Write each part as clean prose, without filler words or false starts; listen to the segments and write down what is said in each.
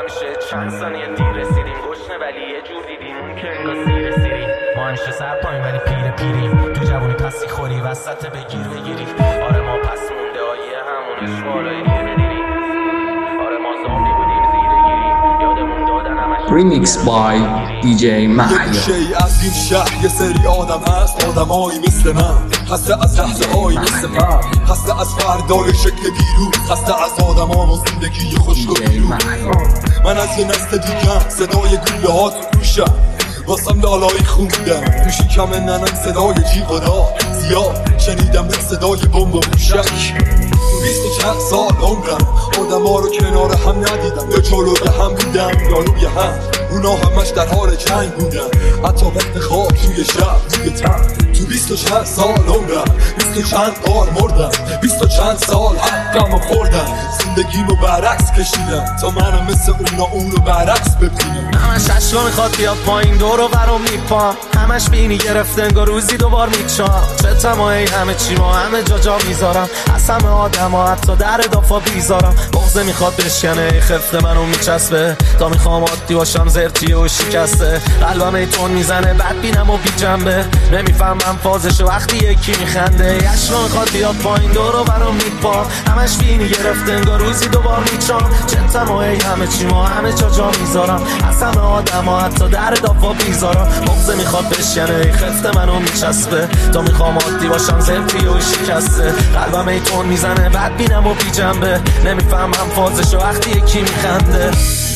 میشه چند ثانیه دیر رسیدیم گشنه ولی یه جور دیدیم اون که انگار سیر سیری ما همیشه سر پایین ولی پیریم تو جوونی پسی خوری وسط بگیر بگیری آره ما پس مونده آیه همون اشوالای دیره دیری آره ما زامبی بودیم زیره گیری یادمون دادن همش Remix by DJ محیا. شی از این شهر یه سری آدم هست آدمایی مثل من خسته از لحظه هایی مثل من خسته از فردای شکل دیرو خسته از آدم ها و زندگی خوشگل بیرو من از یه نسل دیگم صدای گوله ها تو گوشم واسم لالایی خوندم تو شکم ننم صدای جیغ و داد زیاد شنیدم صدای بمب و موشک 20 و چند سال عمرم آدم ها رو کنار هم ندیدم یا جلوی هم بودم یا روی هم اونا همش در حال جنگ بودن حتی وقت خواب توی شب توی تن تو 20 و چند سال عمرم 20 و چند بار مردم 20 و چند سال حقم رو خوردم زندگیمو برعکس کشیدم تا منم مثل اونا اونو برعکس ببینم همش عشقا میخواد بیاد پایین دور و برم میپام همش بینی گرفته انگار روزی دوبار میچام چه تمایی همه چی ما همه جا میذارم از همه آدم ها حتی در دافا بیزارم بغضه میخواد بشکنه خفت منو میچسبه تا میخوام عادی باشم زرتیه و شکسته قلبم ایتون میزنه بد بینم و بی جنبه نمیفهمم فازش وقتی یکی میخنده عشقا میخواد بیاد پایین دور و برم میپام همش بینی گرفته انگار روزی دوبار میچام چه تمایی همه چی ما همه جا میذارم از همه آدم ها حتی در دافا بیزارم بغضه میخواد بشکنه خفت منو میچسبه تا میخوام عادی باشم زرتیه و شکسته قلبم ایتون میزنه بد بینم و بی جنبه نمیفهمم فازش وقتی یکی میخنده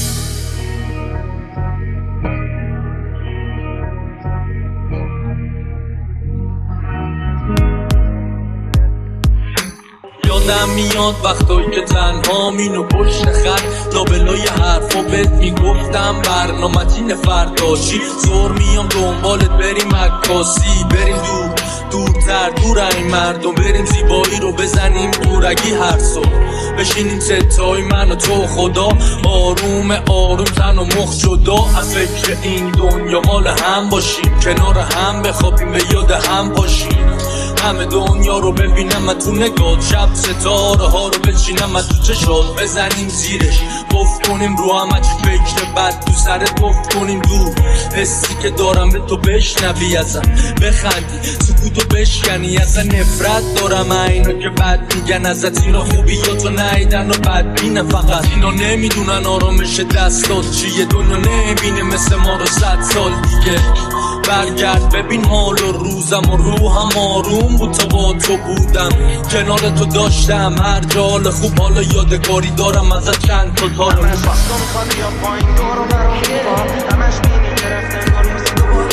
یادم میاد وقتایی که تنها مینو پشت خط لابلای حرفا بهت میگفتم برنامتین فرداشی زور میام دنبالت بریم عکاسی بریم دورتر دور این مردم بریم زیبایی رو بزنیم دورگی هر صبح بشینیم ستای من و تو خدا آروم تن و مخ جدا از فکر این دنیا مال هم باشیم کنار هم بخوابیم به یاد هم باشیم همه دنیا رو ببینم من تو نگاه شب ستاره ها رو بچینم من تو چشات بزنیم زیرش گفت کنیم رو همه چی فکر بد تو سرت گفت کنیم دور حسی که دارم به تو بشنوی ازم بخندی سکوتو بشکنی ازم نفرت دارم اینا که بد میگن ازت اینا خوبیاتو نیدن و بد بینه فقط اینا نمیدونن آرامش دستات چیه دنیا نمیبینه مثل ما رو 100 سال دیگه برگرد ببین حال و روزم و روحم آروم بود تا با تو بودم کنار تو داشتم هر جا حال خوب حالا یادگاری دارم ازت چند تا تارو همش وقتا میخواد بیا پایین دور و برم میپام همش بینی گرفته انگار روزی دوبار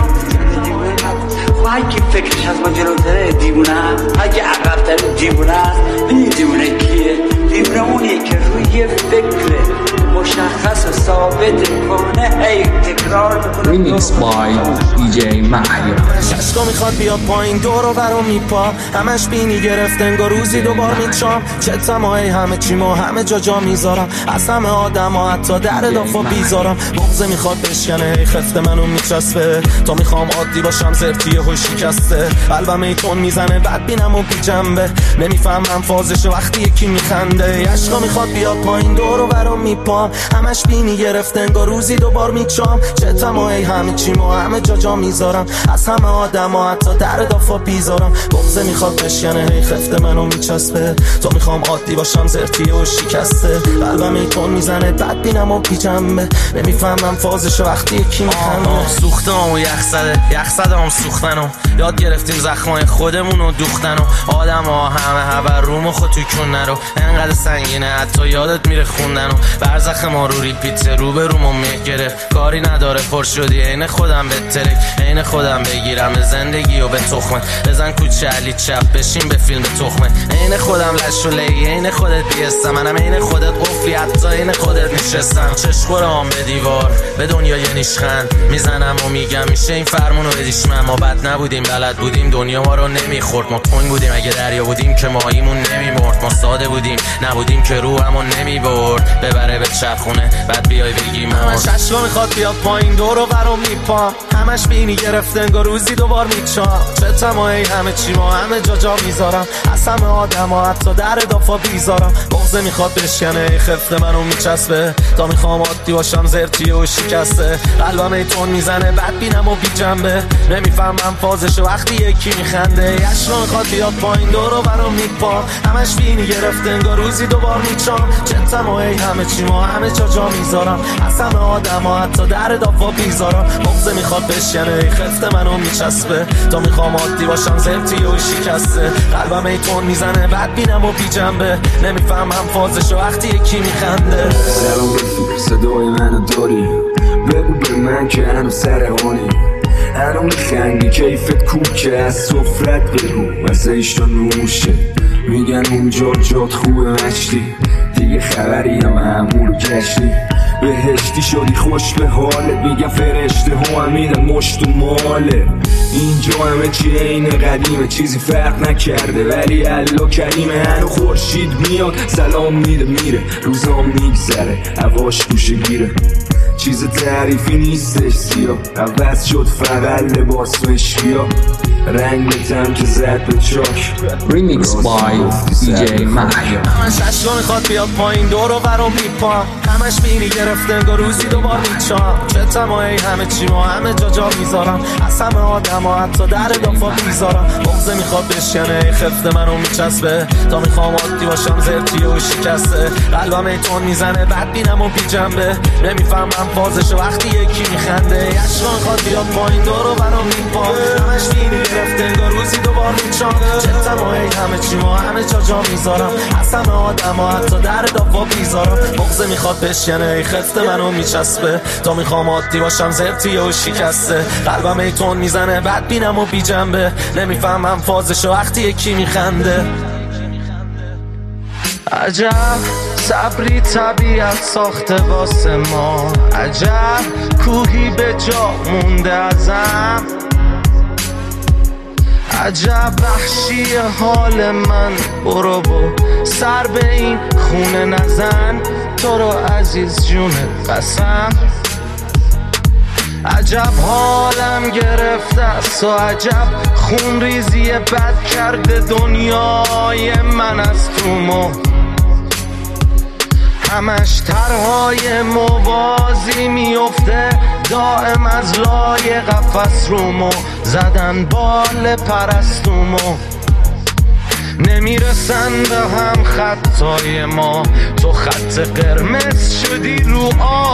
میچام اگه فکرش از ما جلوتره دیوونه اگه عقبتر دیوونه است این دیوونه کیه؟ دیوونه اونیه که روی فکر مشخص و ثابت کنه هی تکرار Remix by DJ محیا. عشقا میخواد بیاد پایین دور و برم میپام همش بینی گرفته انگار روزی دوبار میچام چه تمایی همه چی ما همه جا میذارم از همه آدم ها حتی در دافا بیزارم بغضه میخواد بشکنه خفت منو میچسبه تا میخوام عادی باشم زرتیه و شکسته قلبم ایتون میزنه بد بینم و بی جنبه نمیفهمم فازش وقتی یکی میخنده عشقا میخواد بیاد پایین دور و برم میپام همش بینی گرفته انگار روزی دوبار میچام چه تمایی همه چی ما همه جا میذارم از همه آدم ها حتی در دافا بیزارم بغضه میخواد بشکنه خفت منو میچسبه تا میخوام عادی باشم زرتیه و شکسته قلبم ایتون میزنه بد بینم و بی جنبه نمیفهمم فازش وقتی یکی میخنده سوختم و یخ زدم سوختنم یاد گرفتیم زخمای خودمون رو دوختن و آدم ها همه روم و خود تو کن نرو انقدر سنگینه حتی یادت میره خوندن و برزخ ما رو ریپیت رو به رومو میگرفت کاری نداره پر شدی عین خودم به ترک عین خودم بگیرم زندگی و به تخمه بزن کوچه علی چپ بشین به فیلم تخمه عین خودم لش و لی عین خودت بیستم منم عین خودت قفلی حتی عین خودت نشستم چشم به دیوار به دنیا یه نیشخند میزنم و میگم میشه این فرمونو بدیش من ما بد نبودیم بلد بودیم دنیا ما رو نمیخورد ما تنگ بودیم اگه دریا بودیم که ماهیمون نمیمرد ما ساده بودیم نبودیم که روحمون نمیبرد ببره به چرخونه بعد بیای بگی مرد همش عشقا میخواد بیاد پایین دور و برم میپام همش بینی گرفته انگار روزی دوبار میچام چتم و ای همه چی ما همه جا میذارم از همه آدم ها حتی در دافا بیزارم بغضه میخواد بشکنه ای خفته منو میچسبه تا میخوام عادی باشم زرتیه و شکسته قلبم ای تون میزنه بد بینم و بی جنبه نمیفهمم فازش وقتی یکی میخنده عشقا میخواد بیاد پایین دورو برام میپا همش بینی گرفته انگار روزی دوبار میچام چتم و ای همه چی ما همه جا میذارم از همه آدم ها حتی در دافا بیزارم بغضه میخواد بشکنه ای خفته منو میچسبه تا میخوام عادی باشم زرتیه و شکسته قلبم ای تون میزنه بد بینم و بی جنبه نمیفهمم فازش وقتی یکی میخنده سلام رفیق صدای منو داری بگو به من که هنو سرحانی هنو میخندی کیفت کوکه از سفرت بگو واسه ایشتا نوشه میگن اونجا جات خوبه مشتی دیگه خبری هم همون کشتی بهشتی شدی خوش به حالت میگن فرشته هم میدن مشت و ماله اینجا همه چی این قدیمه چیزی فرق نکرده ولی الله کریمه هنو خورشید میاد سلام میده میره روزام میگذره هواش گوشه گیره چیز تعریفی نیستش سیاه عوض شد فقط لباس و اشکیا رنگ بتم که زد به چاک Remix by DJ محیا همش عشقا میخواد بیاد پایین دورو برام میپام همش بینی گرفته انگار روزی دوبار میچام چتم و ای همه چی ما همه جا میذارم از همه آدم ها حتی در دافا بیزارم بغضه میخواد بشکنه ای خفته منو میچسبه تا میخوام عادی باشم زرتیه و شکسته قلبم ای تون میزنه بد بینم و بی جنبه نمیفهمم فازش وقتی یکی میخنده عشقا میخواد بیاد پایین دورو برام میپام همش بینی گرفته انگار روزی دوبار میچام چتم و ای همه چی ما همه جا میذارم از همه آدم ها حتی در دافا بیزارم بغضه میخواد بشکنه ای خفته منو میچسبه تا میخوام عادی باشم زرتیه و شکسته قلبم ای تون میزنه بد بینم و بی جنبه نمیفهمم فازش وقتی یکی میخنده عجب صبری طبیعت ساخته واسه ما عجب کوهی به جا مونده ازم عجب وحشی حال من برو سر به این خونه نزن تو رو عزیز جون قسم عجب حالم گرفته است و عجب خون ریزی بد کرده دنیای من از تو همش طرحهای موازی میفته دائم از لای قفس رومو زدن بال پرستومو نمیرسن به هم خطای ما تو خط قرمز شدی رو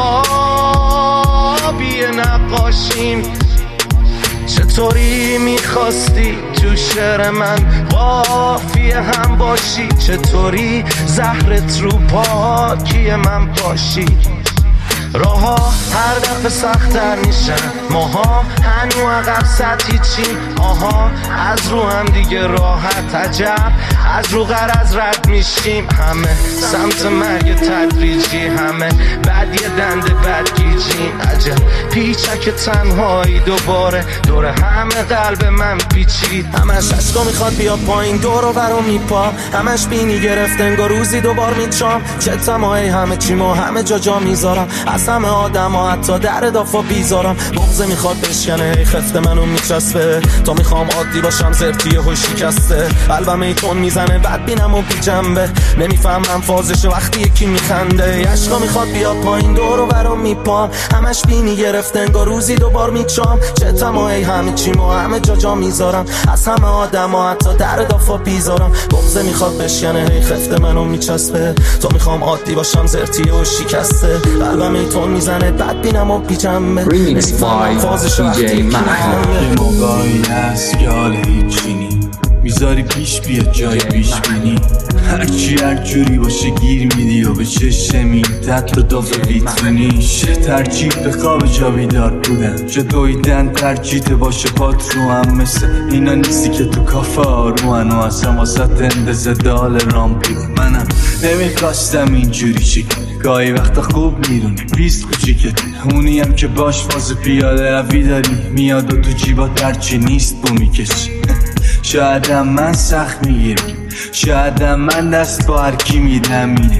آبی نقاشیم چطوری میخواستی تو شعر من قافیه هم باشی چطوری زهرت رو پاکی من پاشی راها هر دفعه سخت‌تر میشن ماها هنو عقب سطحی چیم آها از رو هم دیگه راحت عجب از رو غرض رد میشیم همه سمت مرگ تدریجی همه بعد یه دنده بدگیجیم عجب پیچک تنهایی دوباره دور همه قلب من پیچید همش عشقا میخواد بیاد پایین دورو برام میپا همش بینی گرفته انگار روزی دوبار میچام چتم و ای همه چی ما همه جا میذارم از همه آدم ها حتی در دافا بیزارم بغضه میخواد بشکنه ای خفته منو میچسبه تا میخوام عادی باشم زرتیه و شکسته قلبم ای تون میزنه بد بینم و بی جنبه نمیفهمم فازش وقتی یکی میخنده عشقا میخواد بیاد پایین دورو برام میپام همش بینی گرفته انگار روزی دوبار میچام چتم و ای همه چی ما همه جا میذارم از همه آدم ها حتی در دافا بیزارم بغضه میخواد بشکنه ای خفته منو میچسبه تا میخوام عادی باشم زرتیه و شکسته قلبم ای تون میزنه بد بینم و پیچمه Remix by DJ محیا یه موقعی هست که حال هیچی نی میذاری پیش بیاد جای پیش بینی هرچی هر جوری باشه گیر میدی و به چشمی تطل و داف ویترینیش ترجیح به خواب جا بیدار بودن چه دویدن ترجیح باشه پات رو هم مثل اینا نیستی که تو کافه آرومن و اصلا واسه اندازه دال رامپی منم نمیخواستم اینجوری چی گاهی وقتا خوب میدونی بیست کوچیکت اونی هم که باش فاز پیاده روی داری میاد و تو جیبات هرچی نیست بو میکشی شایدم من سخت میگیرم شایدم من دست با هرکی میدم اینه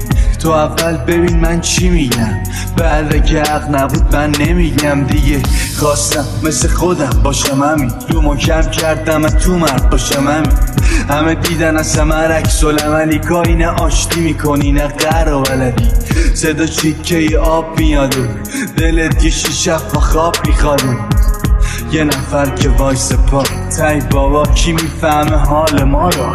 تو اول ببین من چی میگم، بعد که حق نبود من نمیگم دیگه. خواستم مثل خودم باشم همین، رومو کم کردم تو مرد باشم همین. همه دیدن از همه عکس العملی، کاری نه آشتی میکنی نه قهر و بلدی. صدا چیکه آب میاده، دلت یه شیشه و خواب میخواده. یه نفر که وایس پا تای بابا کی میفهمه حال ما رو.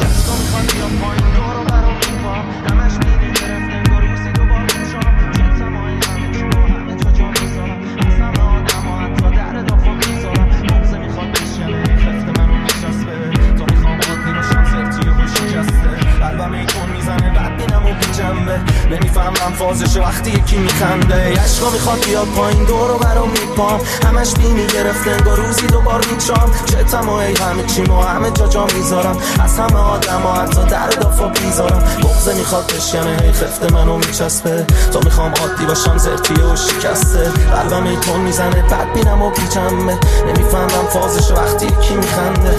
نمیفهمم فازش وقتی یکی میخنده، عشقا میخواد بیاد پایین دورو برام میپام. همش بینی گرفته انگار روزی دوبار میچام. چتم و ای همه چیمو همه جا میذارم، از همه آدم ها حتی در دافا بیزارم. بغزه میخواد بشکنه هی خفت منو میچسبه، تا میخوام عادی باشم زرتیه و شکسته. قلبم ای تون میزنه بد بینم و پیچمه، نمیفهمم فازش وقتی یکی میخنده.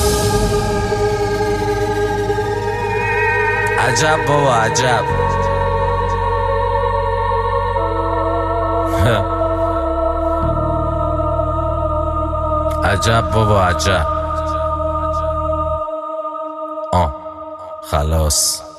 عجب بابا عجب، عجب بابا عجب. خلاص.